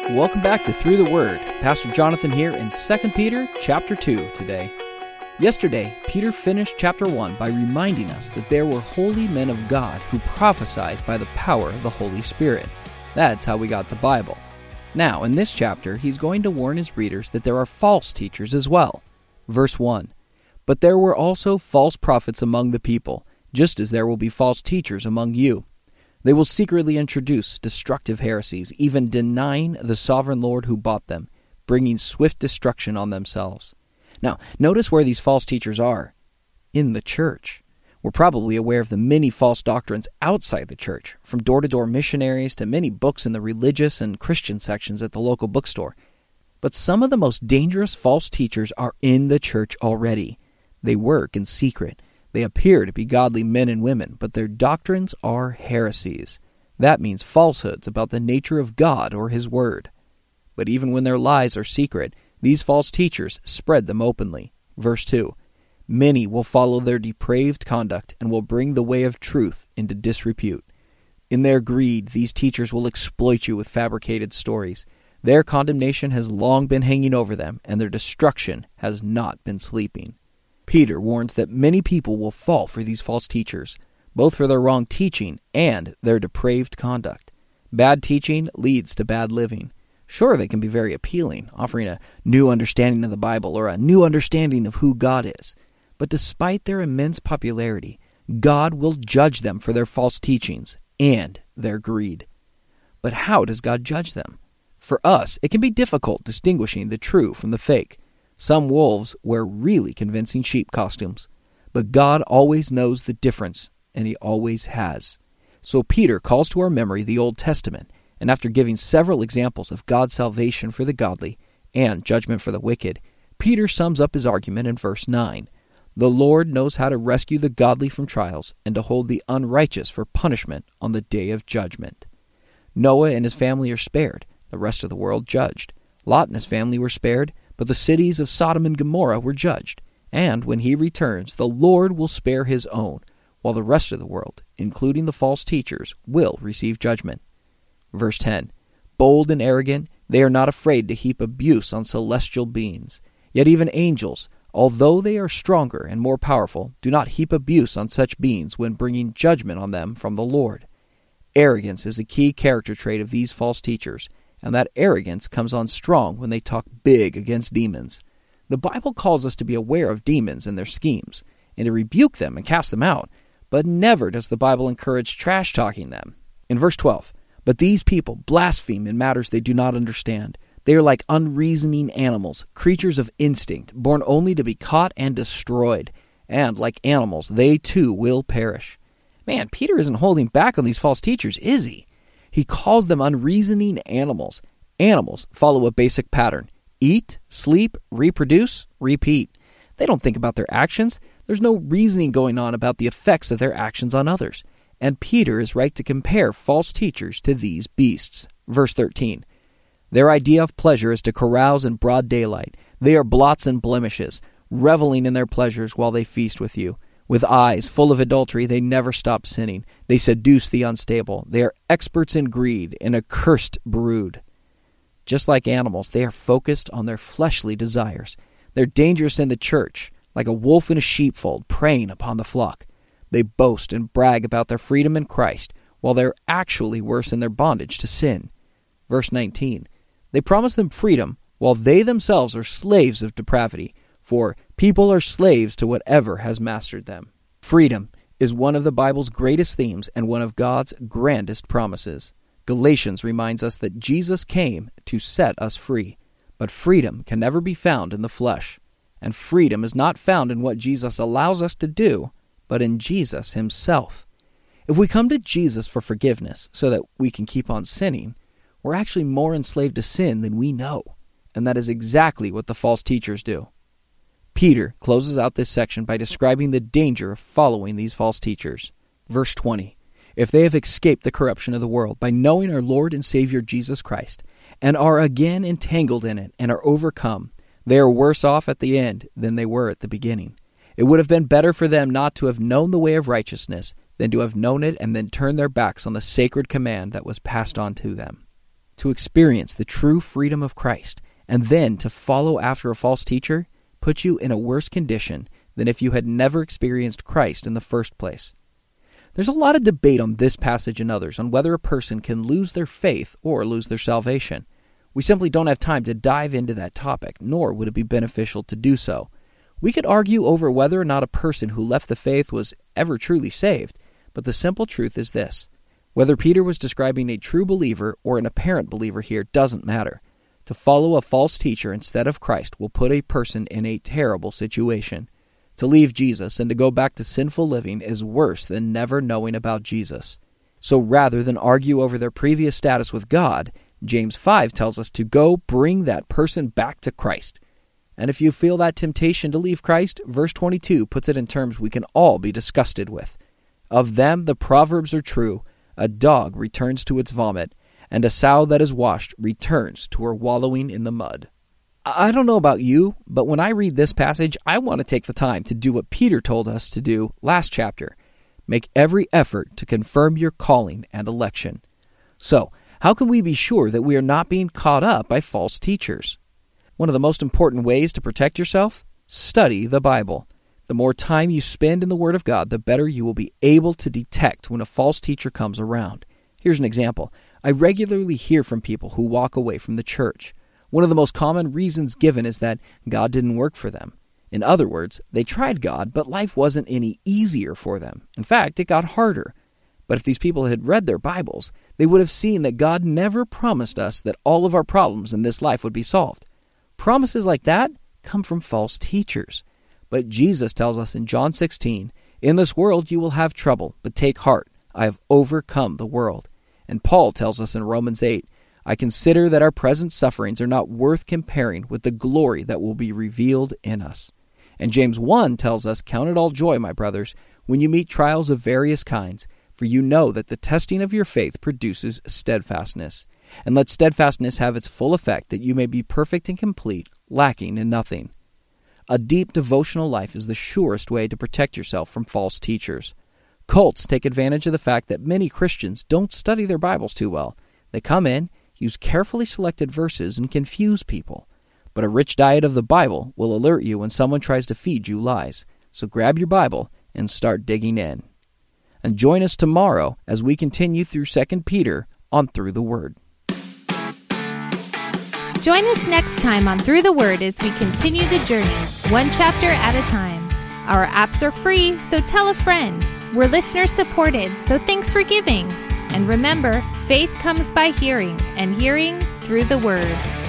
Welcome back to Through the Word. Pastor Jonathan here in 2 Peter chapter 2 today. Yesterday, Peter finished chapter 1 by reminding us that there were holy men of God who prophesied by the power of the Holy Spirit. That's how we got the Bible. Now, in this chapter, he's going to warn his readers that there are false teachers as well. Verse 1, "But there were also false prophets among the people, just as there will be false teachers among you. They will secretly introduce destructive heresies, even denying the sovereign Lord who bought them, bringing swift destruction on themselves." Now, notice where these false teachers are. In the church. We're probably aware of the many false doctrines outside the church, from door-to-door missionaries to many books in the religious and Christian sections at the local bookstore. But some of the most dangerous false teachers are in the church already. They work in secret. They appear to be godly men and women, but their doctrines are heresies. That means falsehoods about the nature of God or His Word. But even when their lies are secret, these false teachers spread them openly. Verse 2, "Many will follow their depraved conduct and will bring the way of truth into disrepute. In their greed, these teachers will exploit you with fabricated stories. Their condemnation has long been hanging over them, and their destruction has not been sleeping." Peter warns that many people will fall for these false teachers, both for their wrong teaching and their depraved conduct. Bad teaching leads to bad living. Sure, they can be very appealing, offering a new understanding of the Bible or a new understanding of who God is. But despite their immense popularity, God will judge them for their false teachings and their greed. But how does God judge them? For us, it can be difficult distinguishing the true from the fake. Some wolves wear really convincing sheep costumes, but God always knows the difference, and He always has. So Peter calls to our memory the Old Testament, and after giving several examples of God's salvation for the godly and judgment for the wicked, Peter sums up his argument in verse 9. "The Lord knows how to rescue the godly from trials and to hold the unrighteous for punishment on the day of judgment." Noah and his family are spared, the rest of the world judged. Lot and his family were spared, but the cities of Sodom and Gomorrah were judged. And when He returns, the Lord will spare His own, while the rest of the world, including the false teachers, will receive judgment. Verse 10, "Bold and arrogant, they are not afraid to heap abuse on celestial beings. Yet even angels, although they are stronger and more powerful, do not heap abuse on such beings when bringing judgment on them from the Lord." Arrogance is a key character trait of these false teachers, and that arrogance comes on strong when they talk big against demons. The Bible calls us to be aware of demons and their schemes, and to rebuke them and cast them out, but never does the Bible encourage trash-talking them. In verse 12, "But these people blaspheme in matters they do not understand. They are like unreasoning animals, creatures of instinct, born only to be caught and destroyed. And like animals, they too will perish." Man, Peter isn't holding back on these false teachers, is he? He calls them unreasoning animals. Animals follow a basic pattern: eat, sleep, reproduce, repeat. They don't think about their actions. There's no reasoning going on about the effects of their actions on others. And Peter is right to compare false teachers to these beasts. Verse 13, "Their idea of pleasure is to carouse in broad daylight. They are blots and blemishes, reveling in their pleasures while they feast with you. With eyes full of adultery, they never stop sinning. They seduce the unstable. They are experts in greed, an accursed brood." Just like animals, they are focused on their fleshly desires. They're dangerous in the church, like a wolf in a sheepfold, preying upon the flock. They boast and brag about their freedom in Christ, while they're actually worse in their bondage to sin. Verse 19, "They promise them freedom, while they themselves are slaves of depravity. For people are slaves to whatever has mastered them." Freedom is one of the Bible's greatest themes and one of God's grandest promises. Galatians reminds us that Jesus came to set us free, but freedom can never be found in the flesh. And freedom is not found in what Jesus allows us to do, but in Jesus Himself. If we come to Jesus for forgiveness so that we can keep on sinning, we're actually more enslaved to sin than we know. And that is exactly what the false teachers do. Peter closes out this section by describing the danger of following these false teachers. Verse 20, "If they have escaped the corruption of the world by knowing our Lord and Savior Jesus Christ, and are again entangled in it and are overcome, they are worse off at the end than they were at the beginning. It would have been better for them not to have known the way of righteousness than to have known it and then turned their backs on the sacred command that was passed on to them." To experience the true freedom of Christ and then to follow after a false teacher puts you in a worse condition than if you had never experienced Christ in the first place. There's a lot of debate on this passage and others on whether a person can lose their faith or lose their salvation. We simply don't have time to dive into that topic, nor would it be beneficial to do so. We could argue over whether or not a person who left the faith was ever truly saved, but the simple truth is this. Whether Peter was describing a true believer or an apparent believer here doesn't matter. To follow a false teacher instead of Christ will put a person in a terrible situation. To leave Jesus and to go back to sinful living is worse than never knowing about Jesus. So rather than argue over their previous status with God, James 5 tells us to go bring that person back to Christ. And if you feel that temptation to leave Christ, verse 22 puts it in terms we can all be disgusted with. Of them the proverbs are true, a dog returns to its vomit, and a sow that is washed returns to her wallowing in the mud. I don't know about you, but when I read this passage, I want to take the time to do what Peter told us to do last chapter. Make every effort to confirm your calling and election. So, how can we be sure that we are not being caught up by false teachers? One of the most important ways to protect yourself? Study the Bible. The more time you spend in the Word of God, the better you will be able to detect when a false teacher comes around. Here's an example. I regularly hear from people who walk away from the church. One of the most common reasons given is that God didn't work for them. In other words, they tried God, but life wasn't any easier for them. In fact, it got harder. But if these people had read their Bibles, they would have seen that God never promised us that all of our problems in this life would be solved. Promises like that come from false teachers. But Jesus tells us in John 16, "In this world you will have trouble, but take heart, I have overcome the world." And Paul tells us in Romans 8, "I consider that our present sufferings are not worth comparing with the glory that will be revealed in us." And James 1 tells us, "Count it all joy, my brothers, when you meet trials of various kinds, for you know that the testing of your faith produces steadfastness. And let steadfastness have its full effect, that you may be perfect and complete, lacking in nothing." A deep devotional life is the surest way to protect yourself from false teachers. Cults take advantage of the fact that many Christians don't study their Bibles too well. They come in, use carefully selected verses, and confuse people. But a rich diet of the Bible will alert you when someone tries to feed you lies. So grab your Bible and start digging in. And join us tomorrow as we continue through 2 Peter on Through the Word. Join us next time on Through the Word as we continue the journey, one chapter at a time. Our apps are free, so tell a friend. We're listener-supported, so thanks for giving. And remember, faith comes by hearing, and hearing through the Word.